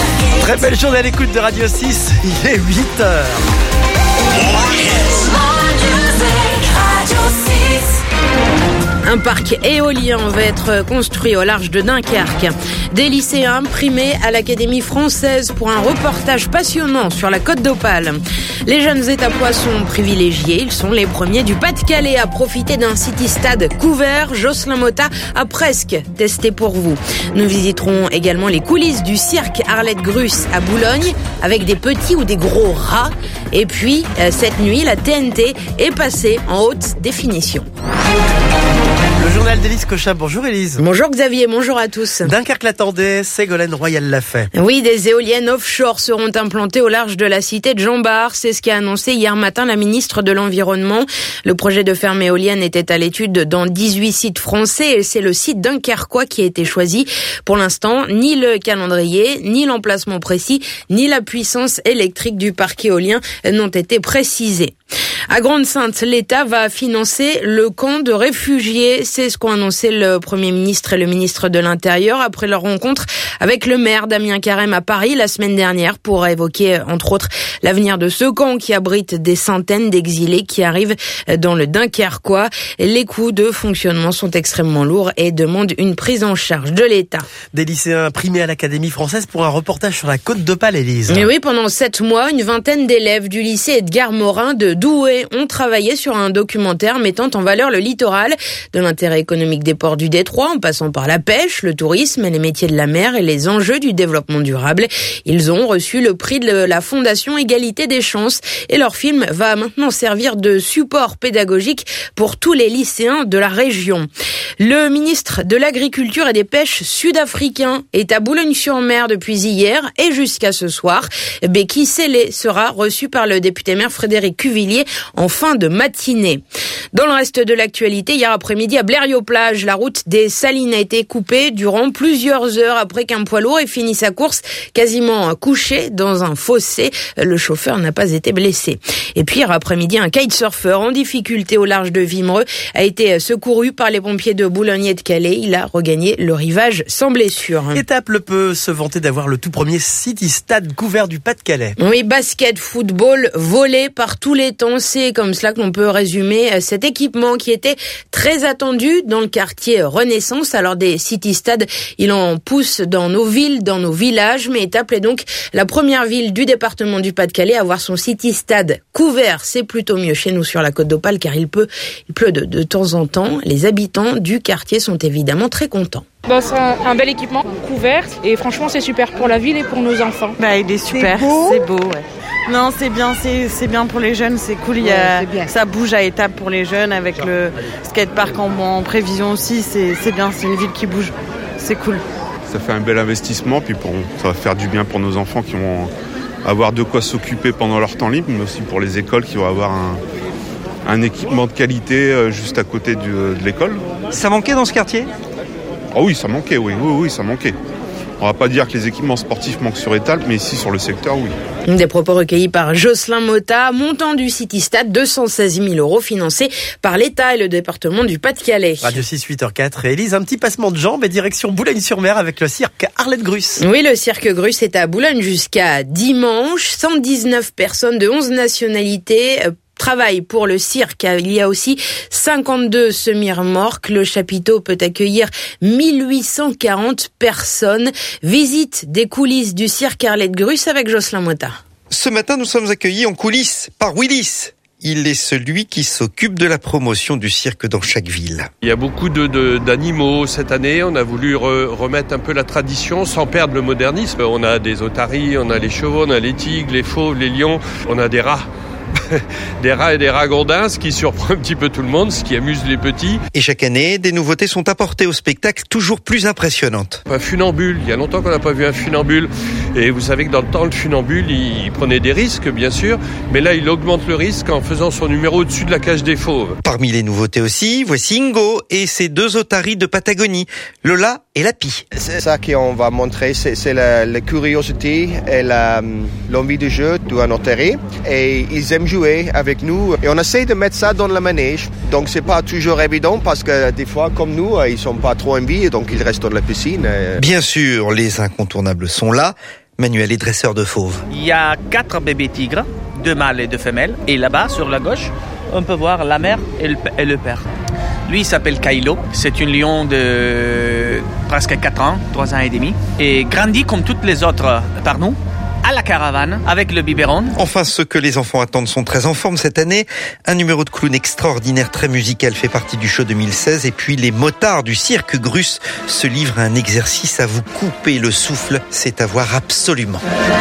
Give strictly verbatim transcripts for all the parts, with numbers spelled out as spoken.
Très belle journée à l'écoute de Radio six, il est huit heures. Un parc éolien va être construit au large de Dunkerque. Des lycéens primés à l'Académie française pour un reportage passionnant sur la Côte d'Opale. Les jeunes étapois sont privilégiés. Ils sont les premiers du Pas-de-Calais à profiter d'un city-stade couvert. Jocelyn Motta a presque testé pour vous. Nous visiterons également les coulisses du cirque Arlette Gruss à Boulogne avec des petits ou des gros rats. Et puis, cette nuit, la T N T est passée en haute définition. Le journal d'Élise Cochin. Bonjour Élise. Bonjour Xavier, bonjour à tous. Dunkerque l'attendait, Ségolène Royal l'a fait. Oui, des éoliennes offshore seront implantées au large de la cité de Jean Bart. C'est ce qu'a annoncé hier matin la ministre de l'Environnement. Le projet de ferme éolienne était à l'étude dans dix-huit sites français et c'est le site dunkerquois qui a été choisi. Pour l'instant, ni le calendrier, ni l'emplacement précis, ni la puissance électrique du parc éolien n'ont été précisés. À Grande-Synthe, l'État va financer le camp de réfugiés. C'est ce qu'ont annoncé le Premier ministre et le ministre de l'Intérieur après leur rencontre avec le maire Damien Carême à Paris la semaine dernière pour évoquer, entre autres, l'avenir de ce camp qui abrite des centaines d'exilés qui arrivent dans le Dunkerquois. Les coûts de fonctionnement sont extrêmement lourds et demandent une prise en charge de l'État. Des lycéens primés à l'Académie française pour un reportage sur la Côte d'Opale, Élise. Mais oui, pendant sept mois, une vingtaine d'élèves du lycée Edgar Morin de Douai ont travaillé sur un documentaire mettant en valeur le littoral, de l'intérêt économique des ports du Détroit, en passant par la pêche, le tourisme, les métiers de la mer et les enjeux du développement durable. Ils ont reçu le prix de la Fondation Égalité des chances et leur film va maintenant servir de support pédagogique pour tous les lycéens de la région. Le ministre de l'Agriculture et des Pêches sud-africain est à Boulogne-sur-Mer depuis hier et jusqu'à ce soir. Becky Sellé sera reçu par le député-maire Frédéric Cuvillier en fin de matinée. Dans le reste de l'actualité, hier après-midi à Blériot-Plage, la route des Salines a été coupée durant plusieurs heures après qu'un poids lourd ait fini sa course quasiment couché dans un fossé. Le chauffeur n'a pas été blessé. Et puis hier après-midi, un kitesurfer en difficulté au large de Wimereux a été secouru par les pompiers de Boulogne et de Calais. Il a regagné le rivage sans blessure. Étaples peut se vanter d'avoir le tout premier city-stade couvert du Pas-de-Calais. Oui, basket, football, volley par tous les temps. C'est comme cela que l'on peut résumer cet équipement qui était très attendu dans le quartier Renaissance. Alors des city-stades, il en pousse dans nos villes, dans nos villages, mais Étaples est donc la première ville du département du Pas-de-Calais à avoir son city-stade couvert. C'est plutôt mieux chez nous sur la Côte d'Opale car il pleut, il pleut de, de temps en temps. Les habitants du quartier sont évidemment très contents. Bah, c'est un, un bel équipement couvert et franchement c'est super pour la ville et pour nos enfants. Bah, il est super, c'est beau, c'est beau ouais. Non, c'est bien, c'est, c'est bien pour les jeunes, c'est cool. Il y a, ouais, ça bouge à Étaples pour les jeunes avec le skatepark en, en prévision aussi. C'est, c'est bien, c'est une ville qui bouge. C'est cool. Ça fait un bel investissement, puis pour, ça va faire du bien pour nos enfants qui vont avoir de quoi s'occuper pendant leur temps libre, mais aussi pour les écoles qui vont avoir un, un équipement de qualité juste à côté du, de l'école. Ça manquait dans ce quartier ? Ah oui, ça manquait, oui, oui, oui, ça manquait. On va pas dire que les équipements sportifs manquent sur Étaples, mais ici sur le secteur, oui. Des propos recueillis par Jocelyn Motta, montant du city-stade deux cent seize mille euros financé par l'État et le département du Pas-de-Calais. Radio six, huit heures quatre. Et Élise, un petit passement de jambes et direction Boulogne-sur-Mer avec le cirque Arlette Gruss. Oui, le cirque Gruss est à Boulogne jusqu'à dimanche. cent dix-neuf personnes de onze nationalités travaille pour le cirque. Il y a aussi cinquante-deux semi-remorques. Le chapiteau peut accueillir mille huit cent quarante personnes. Visite des coulisses du cirque Arlette Gruss avec Jocelyn Motta. Ce matin, nous sommes accueillis en coulisses par Willis. Il est celui qui s'occupe de la promotion du cirque dans chaque ville. Il y a beaucoup de, de, d'animaux cette année. On a voulu re, remettre un peu la tradition sans perdre le modernisme. On a des otaries, on a les chevaux, on a les tigres, les fauves, les lions, on a des rats. Des rats et des ragondins, ce qui surprend un petit peu tout le monde, ce qui amuse les petits. Et chaque année, des nouveautés sont apportées au spectacle, toujours plus impressionnantes. Un funambule, il y a longtemps qu'on n'a pas vu un funambule. Et vous savez que dans le temps, le funambule, il prenait des risques, bien sûr. Mais là, il augmente le risque en faisant son numéro au-dessus de la cage des fauves. Parmi les nouveautés aussi, voici Ingo et ses deux otaries de Patagonie, Lola et Lapi. C'est ça qu'on va montrer, c'est, c'est la, la curiosité et la, l'envie de jeu d'un otarie. Et ils aiment jouer avec nous et on essaie de mettre ça dans le manège. Donc c'est pas toujours évident parce que des fois, comme nous, ils sont pas trop envie et donc ils restent dans la piscine. Bien sûr, les incontournables sont là. Manuel est dresseur de fauves. Il y a quatre bébés tigres, deux mâles et deux femelles. Et là-bas, sur la gauche, on peut voir la mère et le, et le père. Lui, il s'appelle Kylo. C'est un lion de presque quatre ans, trois ans et demi. Et grandit comme toutes les autres par nous, à la caravane, avec le biberon. Enfin, ce que les enfants attendent sont très en forme cette année. Un numéro de clown extraordinaire, très musical, fait partie du show deux mille seize. Et puis, les motards du cirque Grus se livrent à un exercice à vous couper le souffle. C'est à voir absolument.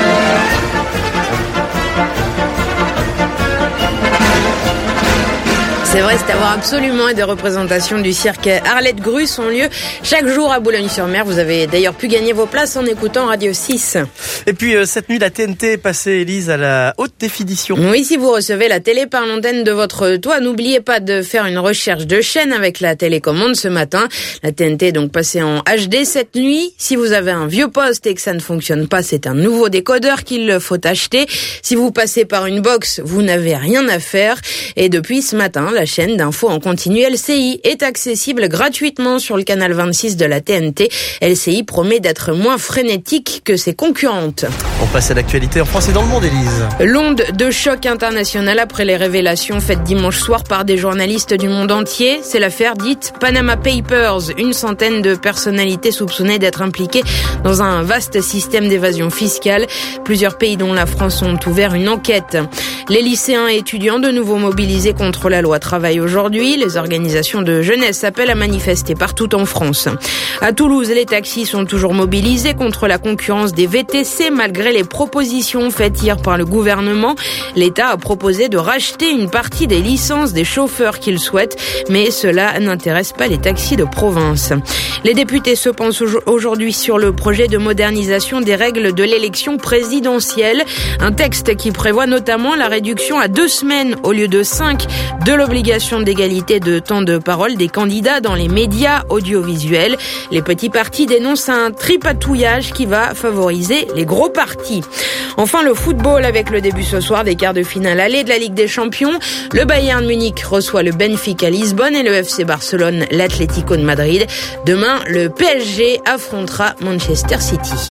C'est vrai, c'est à voir absolument, et des représentations du cirque Arlette Grus ont lieu chaque jour à Boulogne-sur-Mer. Vous avez d'ailleurs pu gagner vos places en écoutant Radio six. Et puis euh, cette nuit, la T N T est passée, Élise, à la haute définition. Oui, si vous recevez la télé par l'antenne de votre toit, n'oubliez pas de faire une recherche de chaîne avec la télécommande ce matin. La T N T est donc passée en H D cette nuit. Si vous avez un vieux poste et que ça ne fonctionne pas, c'est un nouveau décodeur qu'il faut acheter. Si vous passez par une box, vous n'avez rien à faire. Et depuis ce matin, la chaîne d'infos en continu L C I est accessible gratuitement sur le canal vingt-six de la T N T. L C I promet d'être moins frénétique que ses concurrentes. On passe à l'actualité en France et dans le monde, Élise. L'onde de choc international après les révélations faites dimanche soir par des journalistes du monde entier. C'est l'affaire dite Panama Papers. Une centaine de personnalités soupçonnées d'être impliquées dans un vaste système d'évasion fiscale. Plusieurs pays dont la France ont ouvert une enquête. Les lycéens et étudiants de nouveau mobilisés contre la loi travail aujourd'hui. Les organisations de jeunesse appellent à manifester partout en France. À Toulouse, les taxis sont toujours mobilisés contre la concurrence des V T C malgré les propositions faites hier par le gouvernement. L'État a proposé de racheter une partie des licences des chauffeurs qu'il souhaite, mais cela n'intéresse pas les taxis de province. Les députés se penchent aujourd'hui sur le projet de modernisation des règles de l'élection présidentielle. Un texte qui prévoit notamment la réduction à deux semaines au lieu de cinq de l'obligation d'égalité de temps de parole des candidats dans les médias audiovisuels. Les petits partis dénoncent un tripatouillage qui va favoriser les gros partis. Enfin, le football avec le début ce soir des quarts de finale aller de la Ligue des Champions. Le Bayern Munich reçoit le Benfica Lisbonne et le F C Barcelone l'Atlético de Madrid. Demain, le P S G affrontera Manchester City.